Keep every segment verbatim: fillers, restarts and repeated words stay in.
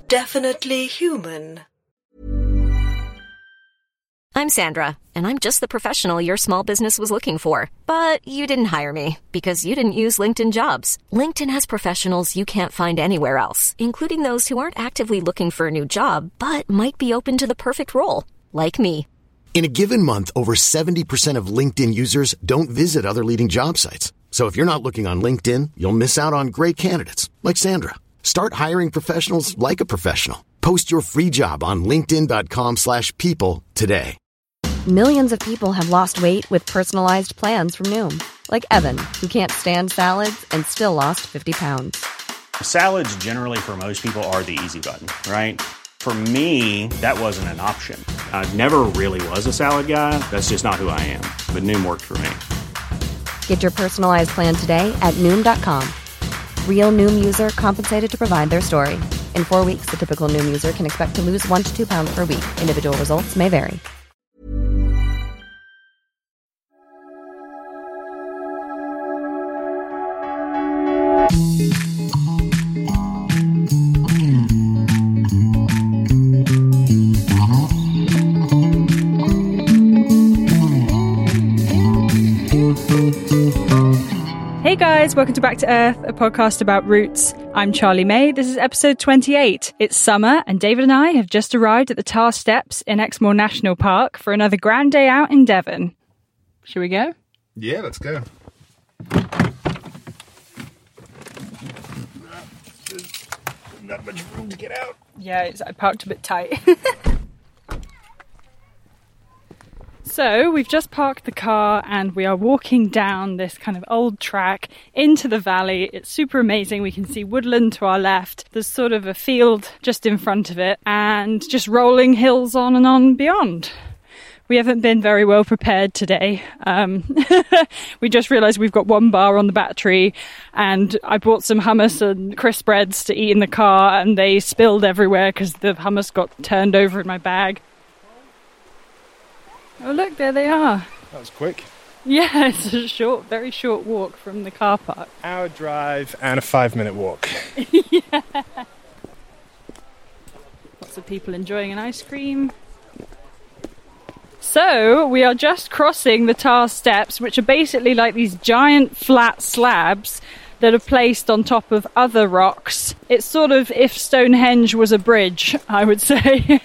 definitely human. I'm Sandra, and I'm just the professional your small business was looking for. But you didn't hire me because you didn't use LinkedIn Jobs. LinkedIn has professionals you can't find anywhere else, including those who aren't actively looking for a new job, but might be open to the perfect role, like me. In a given month, over seventy percent of LinkedIn users don't visit other leading job sites. So if you're not looking on LinkedIn, you'll miss out on great candidates like Sandra. Start hiring professionals like a professional. Post your free job on linkedin.com slash people today. Millions of people have lost weight with personalized plans from Noom. Like Evan, who can't stand salads and still lost fifty pounds. Salads generally for most people are the easy button, right? For me, that wasn't an option. I never really was a salad guy. That's just not who I am. But Noom worked for me. Get your personalized plan today at Noom dot com. Real Noom user compensated to provide their story. In four weeks, the typical Noom user can expect to lose one to two pounds per week. Individual results may vary. Hey guys, welcome to Back to Earth, a podcast about roots. I'm Charlie May. This is episode twenty-eight. It's summer, and David and I have just arrived at the Tar Steps in Exmoor National Park for another grand day out in Devon. Shall we go? Yeah, let's go. There's not much room to get out. Yeah, it's, I parked a bit tight. So, we've just parked the car and we are walking down this kind of old track into the valley. It's super amazing. We can see woodland to our left. There's sort of a field just in front of it and just rolling hills on and on beyond. We haven't been very well prepared today. Um, we just realised we've got one bar on the battery and I bought some hummus and crisp breads to eat in the car and they spilled everywhere because the hummus got turned over in my bag. Oh look, there they are. That was quick. Yeah, it's a short, very short walk from the car park. Hour drive and a five minute walk. Yeah. Lots of people enjoying an ice cream. So, we are just crossing the Tar Steps, which are basically like these giant flat slabs that are placed on top of other rocks. It's sort of if Stonehenge was a bridge, I would say.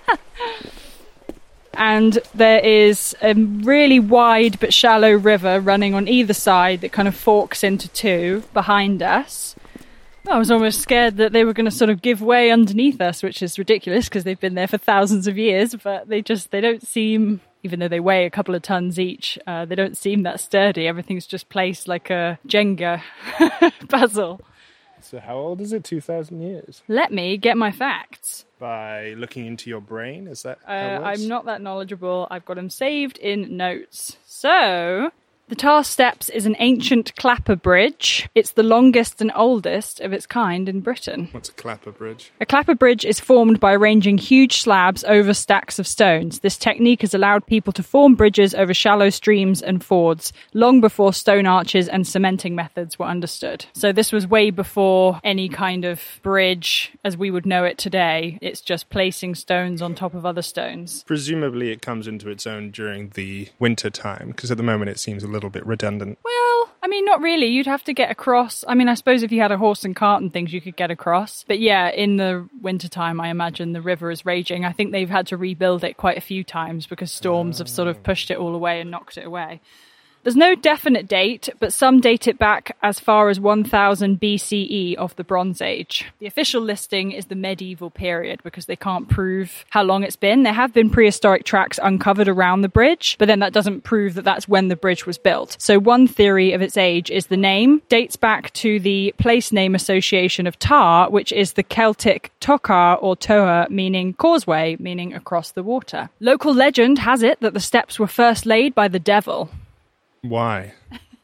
And there is a really wide but shallow river running on either side that kind of forks into two behind us. I was almost scared that they were going to sort of give way underneath us, which is ridiculous because they've been there for thousands of years, but they just, they don't seem, even though they weigh a couple of tons each, uh, they don't seem that sturdy. Everything's just placed like a Jenga puzzle. So how old is it? two thousand years? Let me get my facts. By looking into your brain? Is that how Uh, it works? I'm not that knowledgeable. I've got them saved in notes. So, the Tar Steps is an ancient clapper bridge. It's the longest and oldest of its kind in Britain. What's a clapper bridge? A clapper bridge is formed by arranging huge slabs over stacks of stones. This technique has allowed people to form bridges over shallow streams and fords, long before stone arches and cementing methods were understood. So this was way before any kind of bridge as we would know it today. It's just placing stones on top of other stones. Presumably it comes into its own during the winter time, because at the moment it seems a little bit redundant. Well, I mean, not really. You'd have to get across. I mean, I suppose if you had a horse and cart and things, you could get across. But yeah, in the wintertime, I imagine the river is raging. I think they've had to rebuild it quite a few times because storms have sort of pushed it all away and knocked it away. There's no definite date, but some date it back as far as one thousand B C E of the Bronze Age. The official listing is the medieval period because they can't prove how long it's been. There have been prehistoric tracks uncovered around the bridge, but then that doesn't prove that that's when the bridge was built. So one theory of its age is the name dates back to the place name association of Tar, which is the Celtic Tokar or Toa, meaning causeway, meaning across the water. Local legend has it that the steps were first laid by the devil. Why?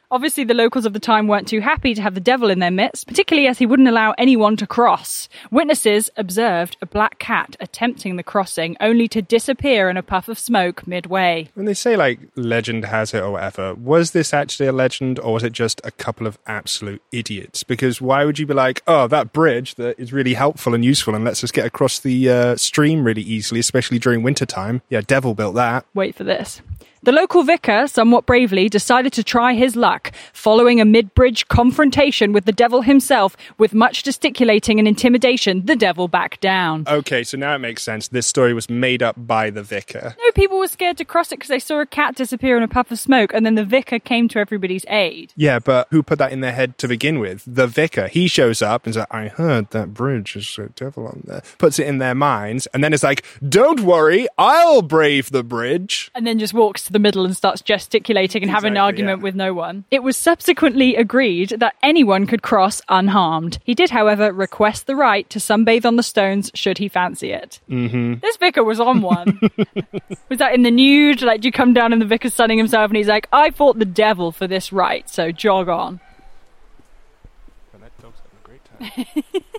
Obviously, the locals of the time weren't too happy to have the devil in their midst, particularly as he wouldn't allow anyone to cross. Witnesses observed a black cat attempting the crossing, only to disappear in a puff of smoke midway. When they say, like, legend has it or whatever, was this actually a legend, or was it just a couple of absolute idiots? Because why would you be like, oh, that bridge that is really helpful and useful and lets us get across the uh, stream really easily, especially during wintertime? Yeah, devil built that. Wait for this. The local vicar, somewhat bravely, decided to try his luck, following a mid-bridge confrontation with the devil himself. With much gesticulating and intimidation, the devil backed down. Okay, so now it makes sense. This story was made up by the vicar. No, people were scared to cross it because they saw a cat disappear in a puff of smoke, and then the vicar came to everybody's aid. Yeah, but who put that in their head to begin with? The vicar. He shows up and says, I heard that bridge is a devil on there. Puts it in their minds, and then it's like, don't worry, I'll brave the bridge. And then just walks to the middle and starts gesticulating and having Exactly, an argument yeah. with no one. It was subsequently agreed that anyone could cross unharmed. He did, however, request the right to sunbathe on the stones should he fancy it. Mm-hmm. This vicar was on one. Was that in the nude? Like, do you come down and the vicar's sunning himself and he's like, I fought the devil for this right, so jog on. And that dog's having a great time.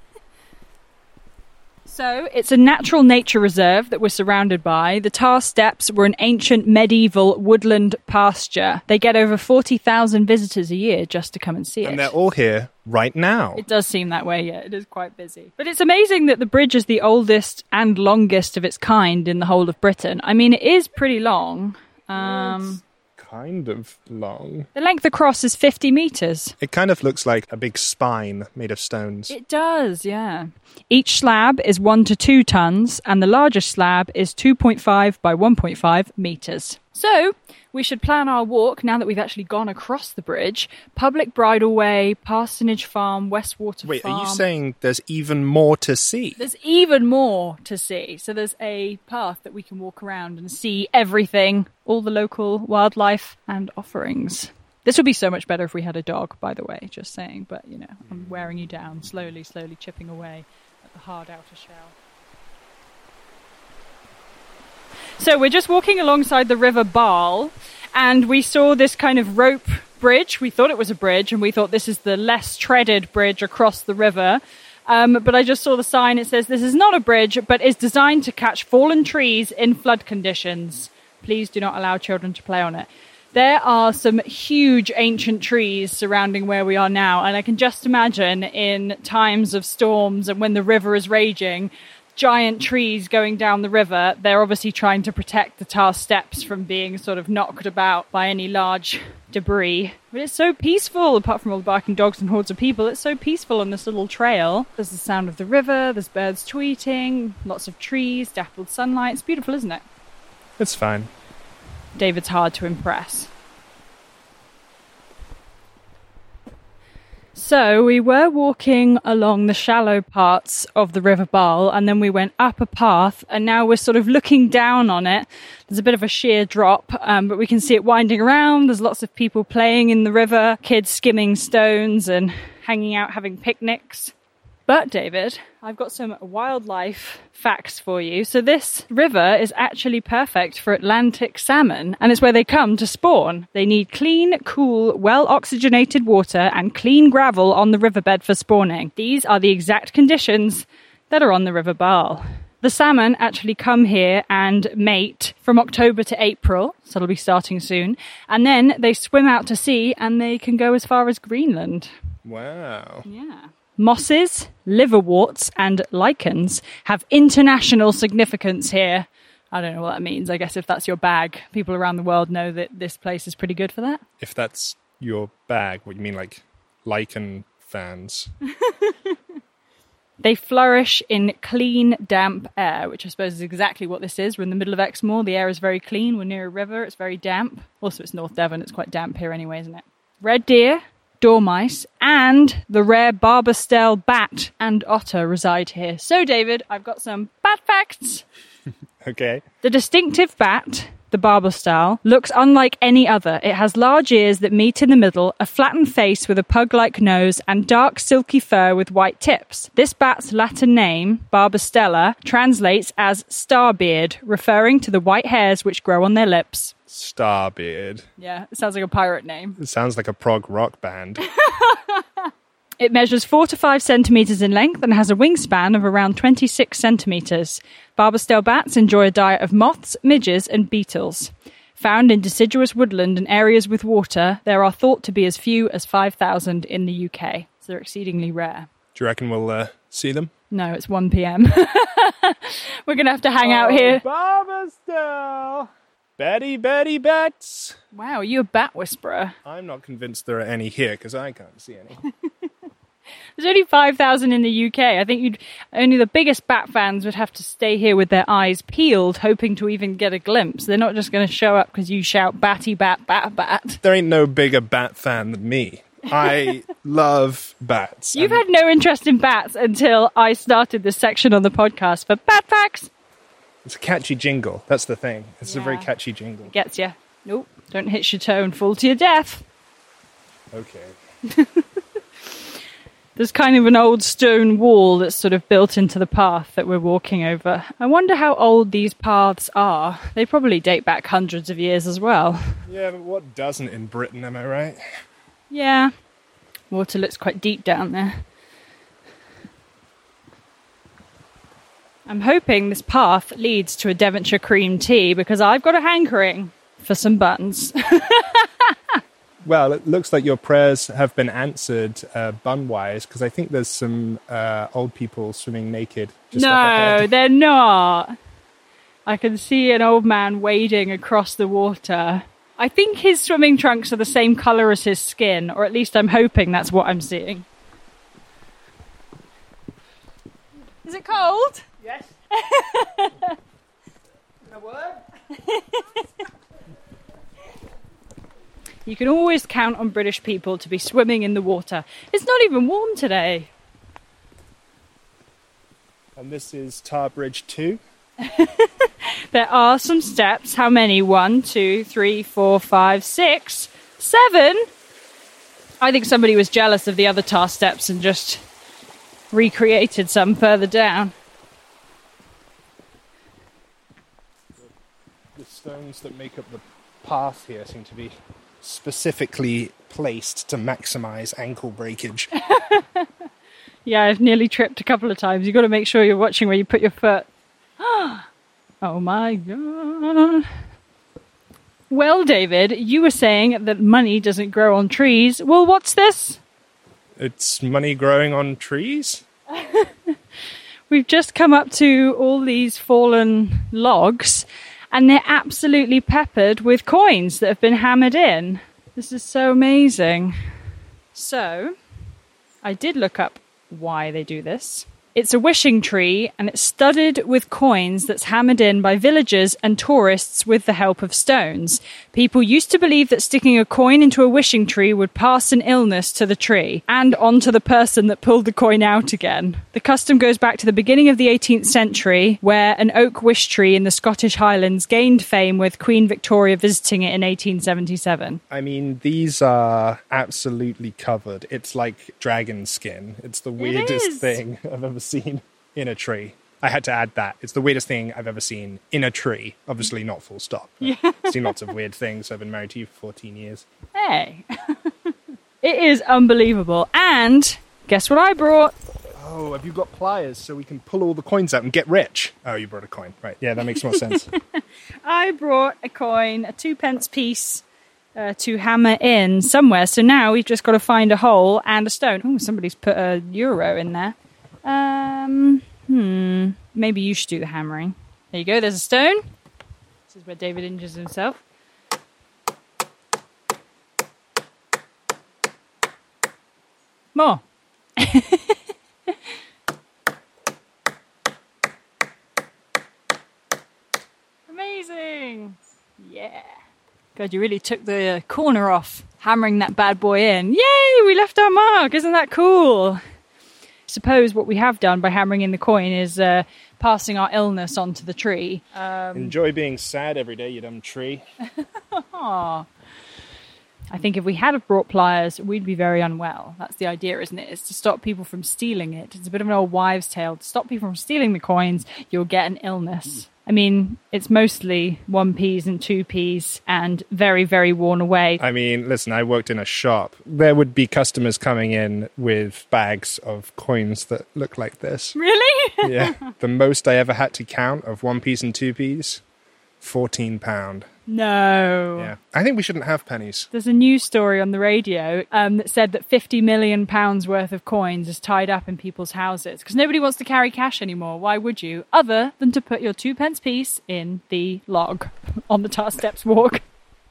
So, it's a natural nature reserve that we're surrounded by. The tar steps were an ancient medieval woodland pasture. They get over forty thousand visitors a year just to come and see it. And they're all here right now. It does seem that way, yeah. It is quite busy. But it's amazing that the bridge is the oldest and longest of its kind in the whole of Britain. I mean, it is pretty long. Um... Kind of long. The length across is fifty metres. It kind of looks like a big spine made of stones. It does, yeah. Each slab is one to two tons, and the largest slab is two point five by one point five metres. So, we should plan our walk now that we've actually gone across the bridge. Public Bridle Way, Parsonage Farm, Westwater Wait, Farm. are you saying there's even more to see? There's even more to see. So there's a path that we can walk around and see everything, all the local wildlife and offerings. This would be so much better if we had a dog, by the way, just saying. But, you know, I'm wearing you down, slowly, slowly chipping away at the hard outer shell. So we're just walking alongside the River Barle, and we saw this kind of rope bridge. We thought it was a bridge, and we thought this is the less treaded bridge across the river. Um, but I just saw the sign. It says this is not a bridge, but is designed to catch fallen trees in flood conditions. Please do not allow children to play on it. There are some huge ancient trees surrounding where we are now, and I can just imagine in times of storms and when the river is raging, giant trees going down the river, they're obviously trying to protect the tar steps from being sort of knocked about by any large debris. But it's so peaceful, apart from all the barking dogs and hordes of people, it's so peaceful on this little trail. There's the sound of the river, there's birds tweeting, lots of trees, dappled sunlight. It's beautiful, isn't it? It's fine. David's hard to impress. So we were walking along the shallow parts of the River Barle, and then we went up a path, and now we're sort of looking down on it. There's a bit of a sheer drop, um, but we can see it winding around. There's lots of people playing in the river, kids skimming stones and hanging out having picnics. But, David, I've got some wildlife facts for you. So this river is actually perfect for Atlantic salmon, and it's where they come to spawn. They need clean, cool, well-oxygenated water and clean gravel on the riverbed for spawning. These are the exact conditions that are on the River Barle. The salmon actually come here and mate from October to April, so it'll be starting soon. And then they swim out to sea, and they can go as far as Greenland. Wow. Yeah. Mosses, liverworts, and lichens have international significance here. I don't know what that means. I guess if that's your bag, people around the world know that this place is pretty good for that. If that's your bag, what do you mean, like lichen fans? They flourish in clean, damp air, which I suppose is exactly what this is. We're in the middle of Exmoor. The air is very clean. We're near a river. It's very damp. Also, it's North Devon. It's quite damp here anyway, isn't it? Red deer, dormice, and the rare barbastelle bat and otter reside here. So, David, I've got some bat facts. Okay. The distinctive bat, the Barber style, looks unlike any other. It has large ears that meet in the middle, a flattened face with a pug-like nose, and dark silky fur with white tips. This bat's Latin name, Barbastella, translates as starbeard, referring to the white hairs which grow on their lips. Starbeard. Yeah, it sounds like a pirate name. It sounds like a prog rock band. It measures four to five centimetres in length and has a wingspan of around twenty-six centimetres. Barbastelle bats enjoy a diet of moths, midges and beetles. Found in deciduous woodland and areas with water, there are thought to be as few as five thousand in the U K. So they're exceedingly rare. Do you reckon we'll uh, see them? No, it's one p.m. We're going to have to hang oh, out here. Barbastelle! Betty, Betty, bats! Wow, are you a bat whisperer? I'm not convinced there are any here because I can't see any. There's only five thousand in the U K. I think you'd only the biggest bat fans would have to stay here with their eyes peeled, hoping to even get a glimpse. They're not just going to show up because you shout batty bat, bat, bat. There ain't no bigger bat fan than me. I love bats. You've had no interest in bats until I started this section on the podcast for Bat Facts. It's a catchy jingle. That's the thing. It's yeah. a very catchy jingle. It gets you. Nope. Don't hit your toe and fall to your death. Okay. There's kind of an old stone wall that's sort of built into the path that we're walking over. I wonder how old these paths are. They probably date back hundreds of years as well. Yeah, but what doesn't in Britain, am I right? Yeah. Water looks quite deep down there. I'm hoping this path leads to a Devonshire cream tea because I've got a hankering for some buns. Well, it looks like your prayers have been answered uh, bun-wise, because I think there's some uh, old people swimming naked just up No, ahead. they're not. I can see an old man wading across the water. I think his swimming trunks are the same colour as his skin, or at least I'm hoping that's what I'm seeing. Is it cold? Yes. A word? You can always count on British people to be swimming in the water. It's not even warm today. And this is Tarbridge two. There are some steps. How many? One, two, three, four, five, six, seven. I think somebody was jealous of the other tar steps and just recreated some further down. The stones that make up the path here seem to be specifically placed to maximise ankle breakage. Yeah, I've nearly tripped a couple of times. You've got to make sure you're watching where you put your foot. Oh my God. Well, David, you were saying that money doesn't grow on trees. Well, what's this? It's money growing on trees? We've just come up to all these fallen logs, and they're absolutely peppered with coins that have been hammered in. This is so amazing. So, I did look up why they do this. It's a wishing tree, and it's studded with coins that's hammered in by villagers and tourists with the help of stones. People used to believe that sticking a coin into a wishing tree would pass an illness to the tree and onto the person that pulled the coin out again. The custom goes back to the beginning of the eighteenth century, where an oak wish tree in the Scottish Highlands gained fame with Queen Victoria visiting it in eighteen seventy-seven. I mean, these are absolutely covered. It's like dragon skin. It's the weirdest is. thing I've ever seen in a tree. I had to add that. It's the weirdest thing I've ever seen in a tree. Obviously not full stop. Yeah. I've seen lots of weird things. I've been married to you for fourteen years. Hey. It is unbelievable. And guess what I brought? Oh, have you got pliers so we can pull all the coins out and get rich? Oh, you brought a coin. Right. Yeah, that makes more sense. I brought a coin, a two pence piece, uh, to hammer in somewhere. So now we've just got to find a hole and a stone. Oh, somebody's put a euro in there. Um, hmm. Maybe you should do the hammering. There you go. There's a stone. This is where David injures himself. More. Amazing. Yeah. God, you really took the corner off, hammering that bad boy in. Yay, we left our mark. Isn't that cool? suppose what we have done by hammering in the coin is uh, passing our illness onto the tree. Um, Enjoy being sad every day, you dumb tree. Aww. I think if we had have brought pliers, we'd be very unwell. That's the idea, isn't it? It's to stop people from stealing it. It's a bit of an old wives' tale. To stop people from stealing the coins, you'll get an illness. I mean, it's mostly one p's and two p's and very, very worn away. I mean, listen, I worked in a shop. There would be customers coming in with bags of coins that look like this. Really? Yeah. The most I ever had to count of one p's and two p's, fourteen pounds. No. Yeah. I think we shouldn't have pennies. There's a news story on the radio um, that said that fifty million pounds worth of coins is tied up in people's houses because nobody wants to carry cash anymore. Why would you? Other than to put your two pence piece in the log on the Tar Steps walk.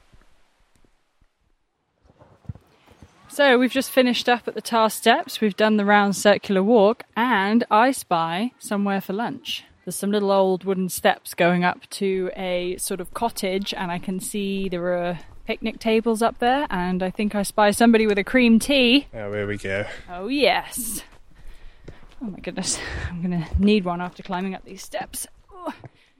So we've just finished up at the Tar Steps. We've done the round circular walk and I spy somewhere for lunch. There's some little old wooden steps going up to a sort of cottage and I can see there are picnic tables up there and I think I spy somebody with a cream tea. Oh, here we go. Oh, yes. Oh, my goodness. I'm going to need one after climbing up these steps. Oh.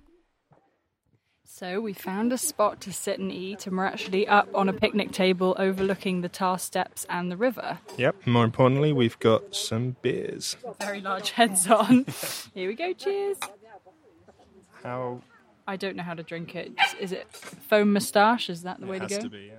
So we found a spot to sit and eat and we're actually up on a picnic table overlooking the Tar Steps and the river. Yep, more importantly, we've got some beers. Very large heads on. Here we go, cheers. How? I don't know how to drink it. Is it foam moustache? Is that the It way to has go? to be, yeah.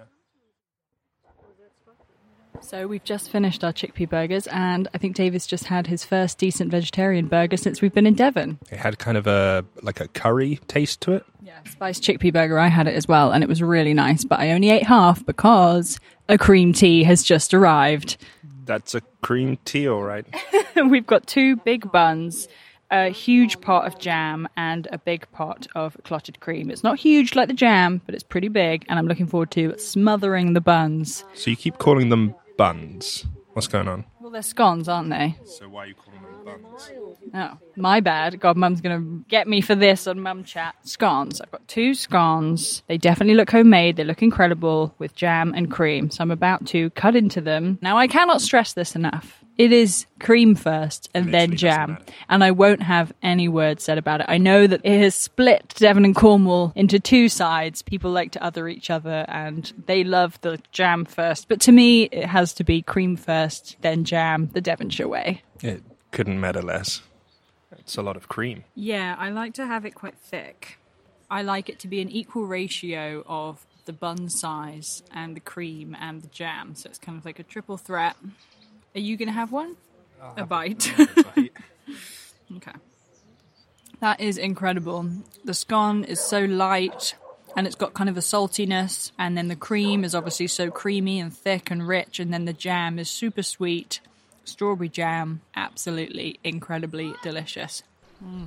So we've just finished our chickpea burgers and I think David's just had his first decent vegetarian burger since we've been in Devon. It had kind of a like a curry taste to it. Yeah, spiced chickpea burger, I had it as well and it was really nice, but I only ate half because a cream tea has just arrived. That's a cream tea, all right. We've got two big buns, a huge pot of jam and a big pot of clotted cream. It's not huge like the jam, but it's pretty big and I'm looking forward to smothering the buns. So you keep calling them buns. What's going on? Well, they're scones, aren't they? So why are you calling them buns? Oh, my bad. God, Mum's going to get me for this on Mum Chat. Scones. I've got two scones. They definitely look homemade. They look incredible with jam and cream. So I'm about to cut into them. Now, I cannot stress this enough. It is cream first and Literally then jam. doesn't matter. And I won't have any words said about it. I know that it has split Devon and Cornwall into two sides. People like to other each other and they love the jam first. But to me, it has to be cream first, then jam, the Devonshire way. It couldn't matter less. It's a lot of cream. Yeah, I like to have it quite thick. I like it to be an equal ratio of the bun size and the cream and the jam. So it's kind of like a triple threat. Are you going to have one? I'll a have bite. a bite. Okay. That is incredible. The scone is so light and it's got kind of a saltiness. And then the cream is obviously so creamy and thick and rich. And then the jam is super sweet. Strawberry jam, absolutely incredibly delicious. Mm.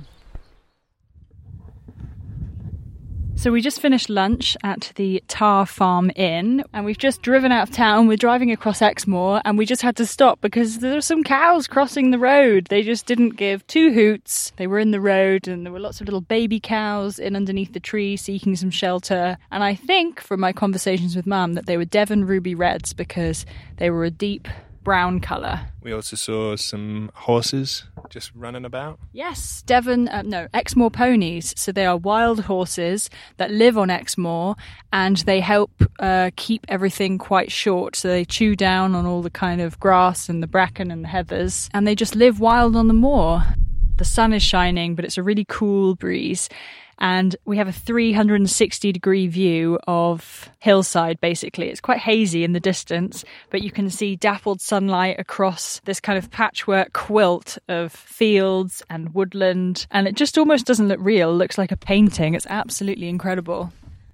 So we just finished lunch at the Tar Farm Inn and we've just driven out of town. We're driving across Exmoor and we just had to stop because there were some cows crossing the road. They just didn't give two hoots. They were in the road and there were lots of little baby cows in underneath the tree seeking some shelter. And I think from my conversations with Mum that they were Devon Ruby Reds because they were a deep brown colour. We also saw some horses just running about. Yes, Devon, uh, no, Exmoor ponies. So they are wild horses that live on Exmoor and they help uh, keep everything quite short. So they chew down on all the kind of grass and the bracken and the heathers and they just live wild on the moor. The sun is shining, but it's a really cool breeze. And we have a three hundred sixty degree view of hillside, basically. It's quite hazy in the distance, but you can see dappled sunlight across this kind of patchwork quilt of fields and woodland. And it just almost doesn't look real. It looks like a painting. It's absolutely incredible.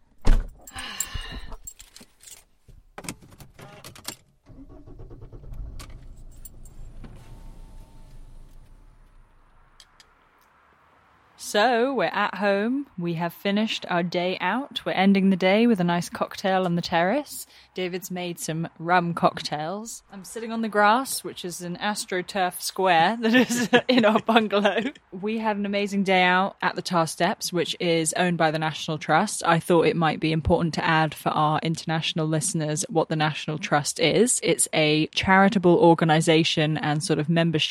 So we're at home. We have finished our day out. We're ending the day with a nice cocktail on the terrace. David's made some rum cocktails. I'm sitting on the grass, which is an AstroTurf square that is in our bungalow. We had an amazing day out at the Tar Steps, which is owned by the National Trust. I thought it might be important to add for our international listeners what the National Trust is. It's a charitable organisation and sort of membership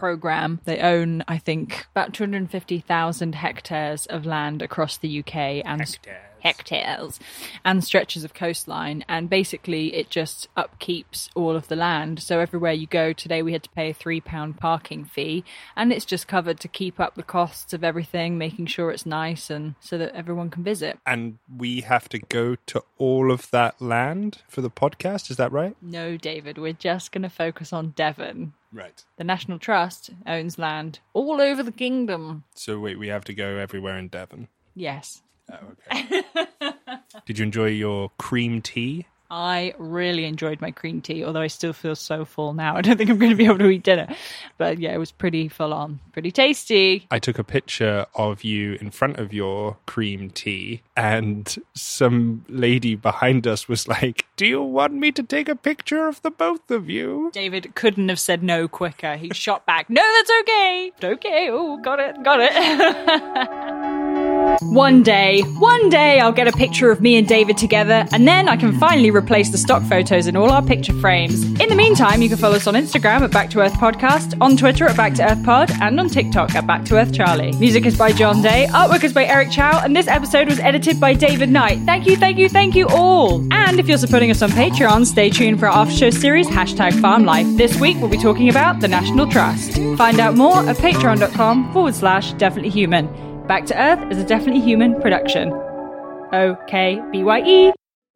program. They own, I think, about two hundred fifty thousand hectares of land across the U K and Hectares. hectares and stretches of coastline, and basically it just upkeeps all of the land. So everywhere you go, today we had to pay a three pound parking fee, and it's just covered to keep up the costs of everything, making sure it's nice and so that everyone can visit. And we have to go to all of that land for the podcast, is that right? No, David, we're just going to focus on Devon. Right. The National Trust owns land all over the kingdom. So wait, we have to go everywhere in Devon? Yes. Oh, okay. Did you enjoy your cream tea? I really enjoyed my cream tea, although I still feel so full now. I don't think I'm going to be able to eat dinner. But yeah, it was pretty full on, pretty tasty. I took a picture of you in front of your cream tea, and some lady behind us was like, "Do you want me to take a picture of the both of you?" David couldn't have said no quicker. He shot back, "No, that's okay. Okay, oh, got it, got it." One day, one day I'll get a picture of me and David together, and then I can finally replace the stock photos in all our picture frames. In the meantime, you can follow us on Instagram at Back to Earth Podcast, on Twitter at Back to Earth Pod, and on TikTok at Back to Earth Charlie. Music is by John Day, artwork is by Eric Chow, and this episode was edited by David Knight. Thank you, thank you, thank you all! And if you're supporting us on Patreon, stay tuned for our after-show series, hashtag Farm Life. This week we'll be talking about the National Trust. Find out more at patreon.com forward slash definitely human. Back to Earth is a Definitely Human production. O K B Y E.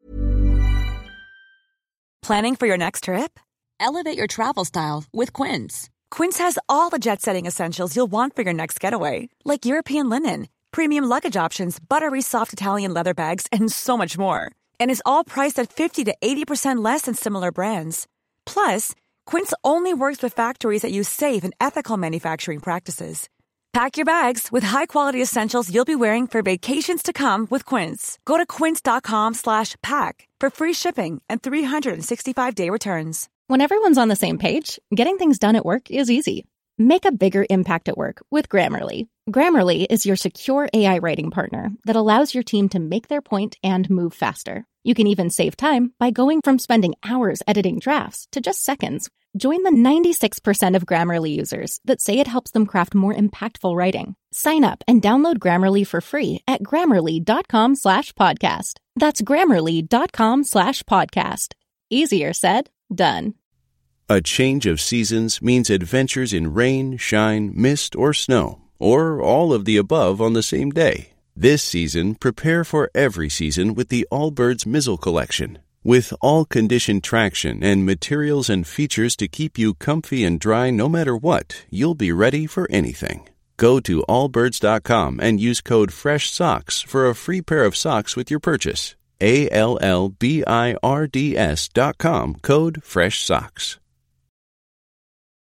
Planning for your next trip? Elevate your travel style with Quince. Quince has all the jet-setting essentials you'll want for your next getaway, like European linen, premium luggage options, buttery soft Italian leather bags, and so much more. And is all priced at fifty to eighty percent less than similar brands. Plus, Quince only works with factories that use safe and ethical manufacturing practices. Pack your bags with high-quality essentials you'll be wearing for vacations to come with Quince. Go to quince.com slash pack for free shipping and three sixty-five day returns. When everyone's on the same page, getting things done at work is easy. Make a bigger impact at work with Grammarly. Grammarly is your secure A I writing partner that allows your team to make their point and move faster. You can even save time by going from spending hours editing drafts to just seconds. Join the ninety-six percent of Grammarly users that say it helps them craft more impactful writing. Sign up and download Grammarly for free at grammarly.com slash podcast. That's grammarly.com slash podcast. Easier said, done. A change of seasons means adventures in rain, shine, mist, or snow, or all of the above on the same day. This season, prepare for every season with the Allbirds Mizzle Collection. With all-condition traction and materials and features to keep you comfy and dry no matter what, you'll be ready for anything. Go to allbirds dot com and use code FRESHSOCKS for a free pair of socks with your purchase. A L L B I R D S dot com, code FRESHSOCKS.